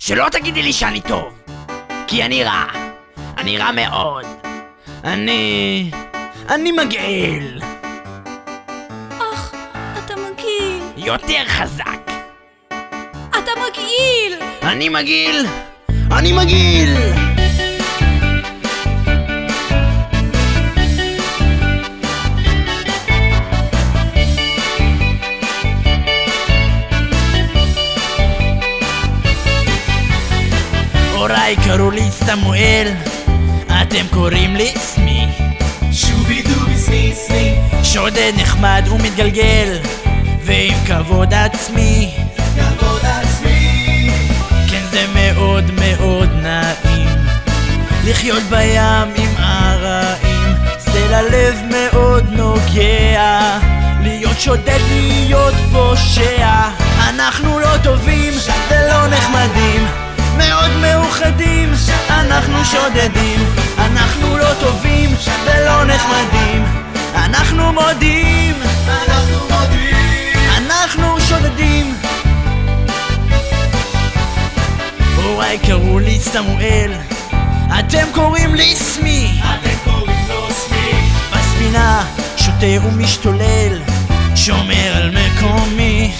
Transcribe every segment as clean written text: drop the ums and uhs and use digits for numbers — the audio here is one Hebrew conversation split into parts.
שלא תגידי לי שאני טוב, כי אני רע. אני רע מאוד. אני מגעיל. אך, אתה מגעיל. יותר חזק. אתה מגעיל. אני מגעיל. אני מגעיל. הוריי קראו לי סמואל, אתם קוראים לי סמי. שובי דובי סמי סמי, שודד נחמד ומתגלגל, ועם כבוד עצמי. כבוד עצמי. כן, זה מאוד מאוד נעים לחיות בים עם ערעים, זה ללב מאוד נוגע להיות שודד, להיות פושע. אנחנו לא טובים ולא נחמדים, מאוד מאוחדים, אנחנו שודדים. אנחנו לא טובים ולא נחמדים, אנחנו מודים, אנחנו מודים, אנחנו שודדים. הוריי קראו לי סמואל, אתם קוראים לי סמי. אתם קוראים לו סמי. בספינה שותה ומשתולל, שומר על מקומי.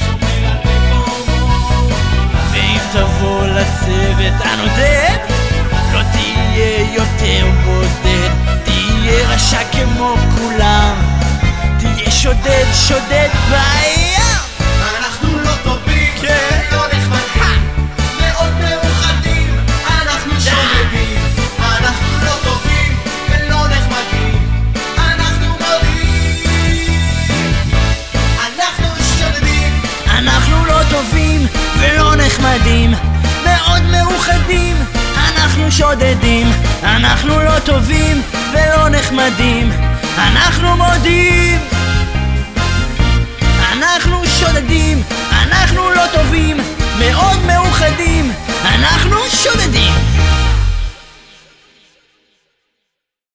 ואם תבוא לצוות הנודד, לא תהיה יותר בודד, תהיה רשע כמו כולם, תהיה שודד, שודד בים. אנחנו לא טובים, כן. לא נחמדים, מאוד מאוחדים, אנחנו שודדים. אנחנו לא טובים ולא נחמדים, אנחנו מודים, אנחנו שודדים. אנחנו לא טובים ולא נחמדים, מאוד מאוחדים, אנחנו שודדים. אנחנו לא טובים ולא נחמדים, אנחנו מודים, אנחנו שודדים. אנחנו לא טובים, מאוד מאוחדים,